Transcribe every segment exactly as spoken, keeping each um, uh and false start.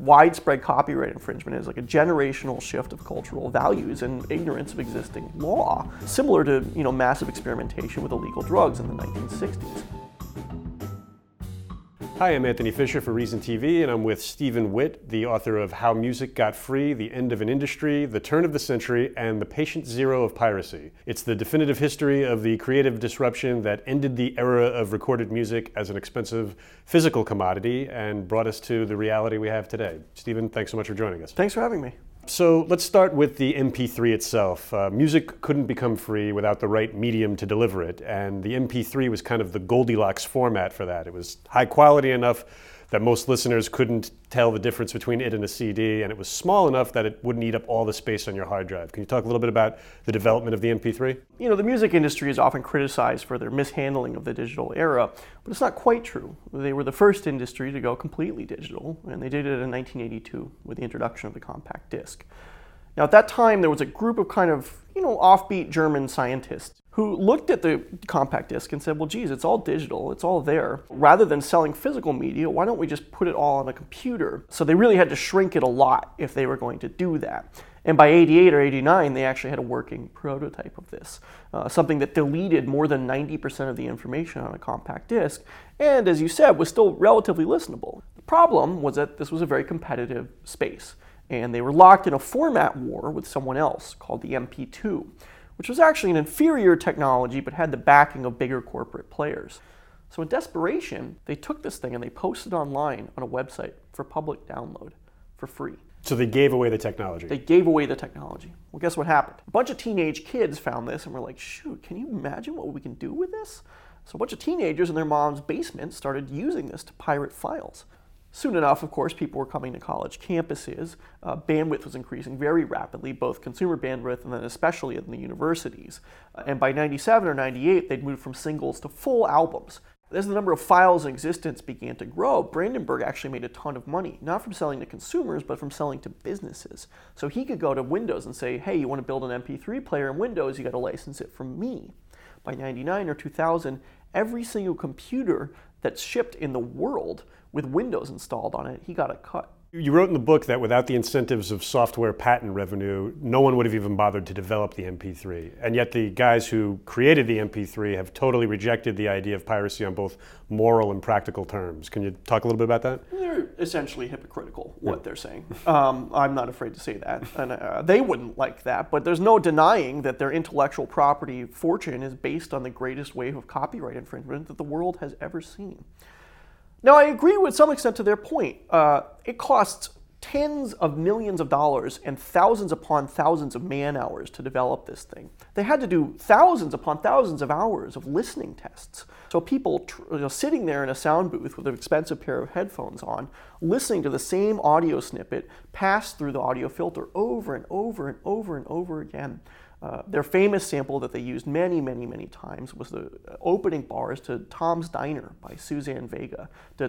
widespread copyright infringement is like a generational shift of cultural values and ignorance of existing law, similar to, you know, massive experimentation with illegal drugs in the nineteen sixties. Hi, I'm Anthony Fisher for Reason T V, and I'm with Stephen Witt, the author of How Music Got Free, The End of an Industry, The Turn of the Century, and The Patient Zero of Piracy. It's the definitive history of the creative disruption that ended the era of recorded music as an expensive physical commodity and brought us to the reality we have today. Stephen, thanks so much for joining us. Thanks for having me. So let's start with the M P three itself. Uh, music couldn't become free without the right medium to deliver it, and the M P three was kind of the Goldilocks format for that. It was high quality enough that most listeners couldn't tell the difference between it and a C D, and it was small enough that it wouldn't eat up all the space on your hard drive. Can you talk a little bit about the development of the M P three? You know, the music industry is often criticized for their mishandling of the digital era, but it's not quite true. They were the first industry to go completely digital, and they did it in nineteen eighty-two with the introduction of the compact disc. Now, at that time, there was a group of kind of, you know, offbeat German scientists who looked at the compact disc and said, well, geez, it's all digital, it's all there. Rather than selling physical media, why don't we just put it all on a computer? So they really had to shrink it a lot if they were going to do that. And by eighty-eight or eighty-nine, they actually had a working prototype of this, uh, something that deleted more than ninety percent of the information on a compact disc, and as you said, was still relatively listenable. The problem was that this was a very competitive space, and they were locked in a format war with someone else called the M P two, which was actually an inferior technology but had the backing of bigger corporate players. So in desperation, they took this thing and they posted online on a website for public download for free. So they gave away the technology. They gave away the technology. Well, guess what happened? A bunch of teenage kids found this and were like, shoot, can you imagine what we can do with this? So a bunch of teenagers in their mom's basement started using this to pirate files. Soon enough, of course, people were coming to college campuses. Uh, bandwidth was increasing very rapidly, both consumer bandwidth and then especially in the universities. Uh, and by ninety-seven or ninety-eight, they'd moved from singles to full albums. As the number of files in existence began to grow, Brandenburg actually made a ton of money, not from selling to consumers, but from selling to businesses. So he could go to Windows and say, hey, you want to build an M P three player in Windows, you got to license it from me. By ninety-nine or two thousand, every single computer that's shipped in the world with Windows installed on it, he got a cut. You wrote in the book that without the incentives of software patent revenue, no one would have even bothered to develop the M P three. And yet the guys who created the M P three have totally rejected the idea of piracy on both moral and practical terms. Can you talk a little bit about that? They're essentially hypocritical, what yeah. they're saying. Um, I'm not afraid to say that. And uh, they wouldn't like that, but there's no denying that their intellectual property fortune is based on the greatest wave of copyright infringement that the world has ever seen. Now, I agree with some extent to their point. Uh, it costs tens of millions of dollars and thousands upon thousands of man hours to develop this thing. They had to do thousands upon thousands of hours of listening tests. So people tr- you know, sitting there in a sound booth with an expensive pair of headphones on, listening to the same audio snippet pass through the audio filter over and over and over and over again. Uh, their famous sample that they used many, many, many times was the opening bars to Tom's Diner by Suzanne Vega. They,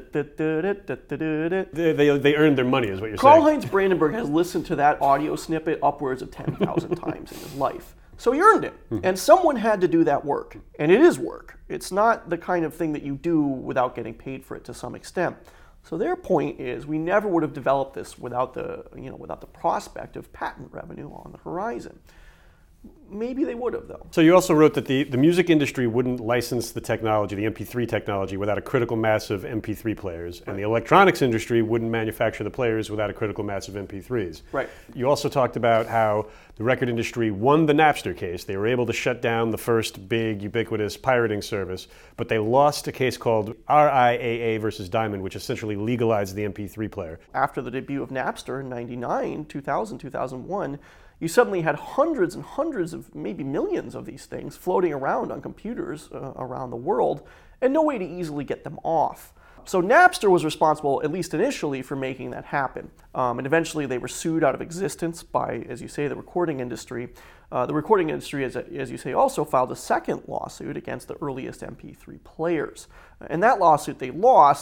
they, they earned their money, is what you're saying. Karl-Heinz Brandenburg has listened to that audio snippet upwards of ten thousand times in his life. So he earned it. And someone had to do that work. And it is work. It's not the kind of thing that you do without getting paid for it to some extent. So their point is we never would have developed this without the, you know, without the prospect of patent revenue on the horizon. Maybe they would have, though. So you also wrote that the, the music industry wouldn't license the technology, the M P three technology, without a critical mass of M P three players. And the electronics industry wouldn't manufacture the players without a critical mass of M P threes. Right. You also talked about how the record industry won the Napster case. They were able to shut down the first big, ubiquitous pirating service, but they lost a case called R I A A versus Diamond, which essentially legalized the M P three player. After the debut of Napster in ninety-nine, two thousand, two thousand one, you suddenly had hundreds and hundreds of, maybe millions of these things floating around on computers uh, around the world, and no way to easily get them off. So Napster was responsible, at least initially, for making that happen. Um, and eventually they were sued out of existence by, as you say, the recording industry. Uh, the recording industry, as, as you say, also filed a second lawsuit against the earliest M P three players. In that lawsuit they lost. The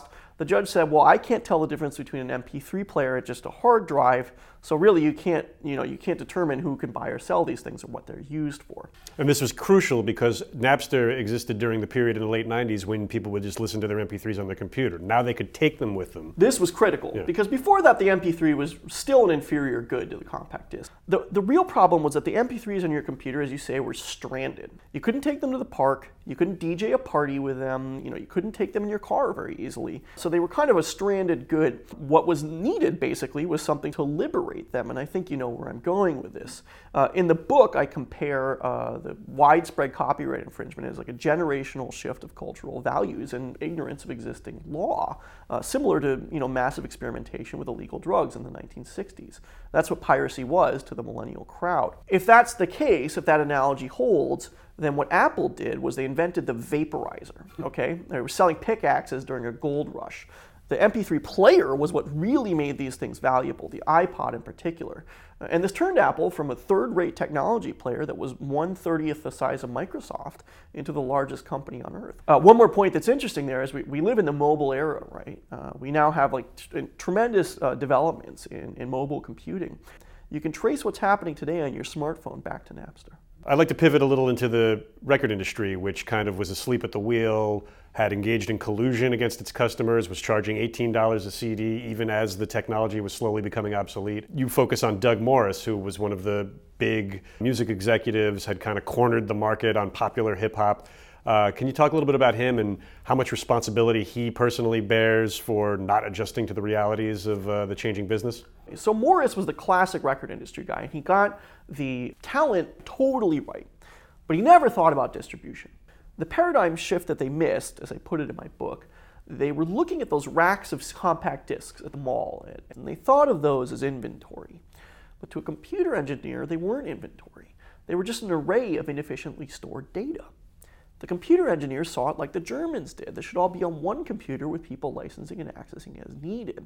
The judge said, well, I can't tell the difference between an M P three player and just a hard drive, so really you can't, you know, you can't determine who can buy or sell these things or what they're used for. And this was crucial because Napster existed during the period in the late nineties when people would just listen to their M P threes on their computer. Now they could take them with them. This was critical, Yeah. because before that the M P three was still an inferior good to the compact disc. The, the real problem was that the M P threes on your computer, as you say, were stranded. You couldn't take them to the park, you couldn't D J a party with them, you know, you couldn't take them in your car very easily. So they were kind of a stranded good. What was needed, basically, was something to liberate them, and I think you know where I'm going with this. Uh, in the book, I compare uh, the widespread copyright infringement as like a generational shift of cultural values and ignorance of existing law, uh, similar to you know massive experimentation with illegal drugs in the nineteen sixties. That's what piracy was to the millennial crowd. If that's the case, if that analogy holds, then what Apple did was they invented the vaporizer, okay? They were selling pickaxes during a gold rush. The M P three player was what really made these things valuable, the iPod in particular. And this turned Apple from a third-rate technology player that was one thirtieth the size of Microsoft into the largest company on earth. Uh, one more point that's interesting there is we, we live in the mobile era, right? Uh, we now have like t- tremendous uh, developments in, in mobile computing. You can trace what's happening today on your smartphone back to Napster. I'd like to pivot a little into the record industry, which kind of was asleep at the wheel, had engaged in collusion against its customers, was charging eighteen dollars a C D even as the technology was slowly becoming obsolete. You focus on Doug Morris, who was one of the big music executives, had kind of cornered the market on popular hip hop. Uh, can you talk a little bit about him and how much responsibility he personally bears for not adjusting to the realities of uh, the changing business? So Morris was the classic record industry guy. He got the talent totally right, but he never thought about distribution. The paradigm shift that they missed, as I put it in my book, they were looking at those racks of compact discs at the mall, and they thought of those as inventory. But to a computer engineer, they weren't inventory. They were just an array of inefficiently stored data. The computer engineers saw it like the Germans did. They should all be on one computer with people licensing and accessing as needed.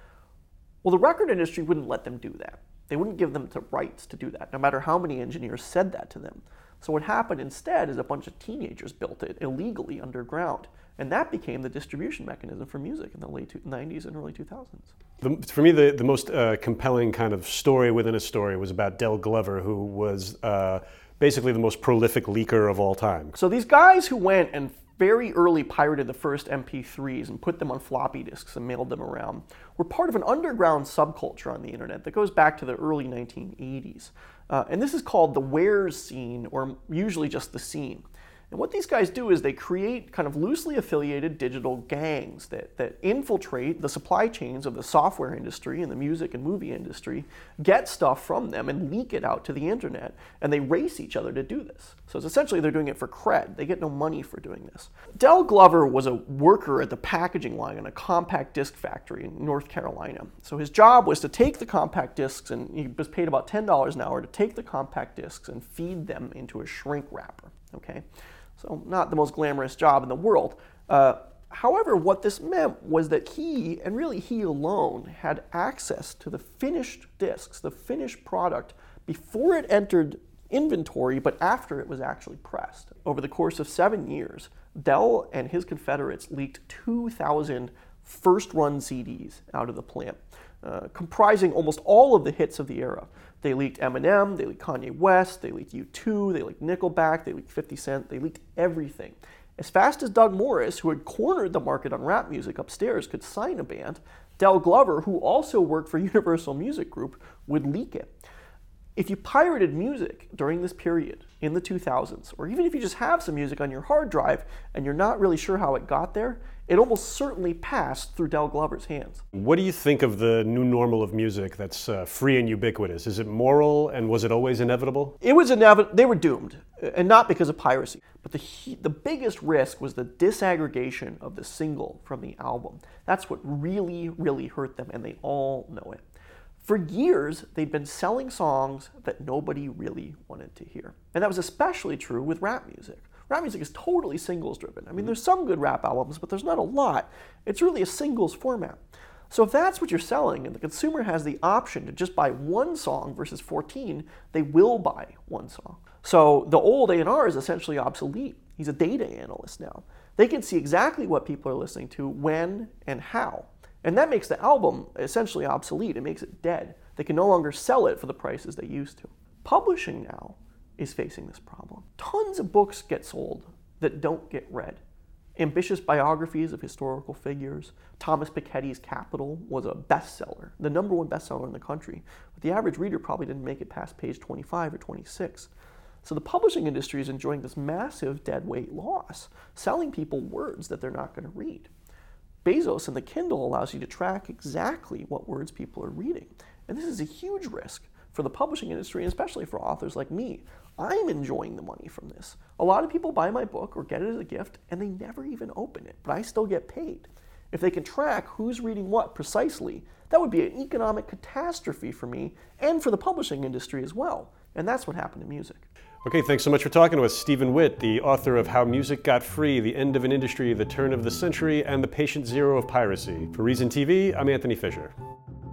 Well, the record industry wouldn't let them do that. They wouldn't give them the rights to do that, no matter how many engineers said that to them. So what happened instead is a bunch of teenagers built it illegally underground, and that became the distribution mechanism for music in the late nineties and early two thousands. The, for me, the, the most uh, compelling kind of story within a story was about Del Glover, who was uh, basically the most prolific leaker of all time. So these guys who went and very early pirated the first M P threes and put them on floppy disks and mailed them around were part of an underground subculture on the internet that goes back to the early nineteen eighties. Uh, and this is called the wares scene, or usually just the scene. And what these guys do is they create kind of loosely affiliated digital gangs that, that infiltrate the supply chains of the software industry and the music and movie industry, get stuff from them and leak it out to the internet, and they race each other to do this. So it's essentially they're doing it for cred. They get no money for doing this. Del Glover was a worker at the packaging line in a compact disc factory in North Carolina. So his job was to take the compact discs, and he was paid about ten dollars an hour to take the compact discs and feed them into a shrink wrapper, okay? So not the most glamorous job in the world. Uh, however, what this meant was that he, and really he alone, had access to the finished discs, the finished product, before it entered inventory, but after it was actually pressed. Over the course of seven years, Del and his confederates leaked two thousand first-run C Ds out of the plant, uh, comprising almost all of the hits of the era. They leaked Eminem, they leaked Kanye West, they leaked U two, they leaked Nickelback, they leaked fifty cent, they leaked everything. As fast as Doug Morris, who had cornered the market on rap music upstairs, could sign a band, Del Glover, who also worked for Universal Music Group, would leak it. If you pirated music during this period in the two thousands, or even if you just have some music on your hard drive and you're not really sure how it got there, it almost certainly passed through Del Glover's hands. What do you think of the new normal of music that's uh, free and ubiquitous? Is it moral, and was it always inevitable? It was inevitable. They were doomed, and not because of piracy. But the the biggest risk was the disaggregation of the single from the album. That's what really, really hurt them, and they all know it. For years, they'd been selling songs that nobody really wanted to hear. And that was especially true with rap music. Rap music is totally singles driven. I mean, there's some good rap albums, but there's not a lot. It's really a singles format. So if that's what you're selling and the consumer has the option to just buy one song versus fourteen, they will buy one song. So the old A and R is essentially obsolete. He's a data analyst now. They can see exactly what people are listening to, when, and how. And that makes the album essentially obsolete. It makes it dead. They can no longer sell it for the prices they used to. Publishing now is facing this problem. Tons of books get sold that don't get read. Ambitious biographies of historical figures. Thomas Piketty's Capital was a bestseller, the number one bestseller in the country. But the average reader probably didn't make it past page twenty-five or twenty-six. So the publishing industry is enjoying this massive deadweight loss, selling people words that they're not going to read. Bezos and the Kindle allows you to track exactly what words people are reading. And this is a huge risk for the publishing industry, and especially for authors like me. I'm enjoying the money from this. A lot of people buy my book or get it as a gift, and they never even open it, but I still get paid. If they can track who's reading what precisely, that would be an economic catastrophe for me and for the publishing industry as well. And that's what happened to music. Okay, thanks so much for talking to us. Stephen Witt, the author of How Music Got Free, The End of an Industry, The Turn of the Century, and The Patient Zero of Piracy. For Reason T V, I'm Anthony Fisher.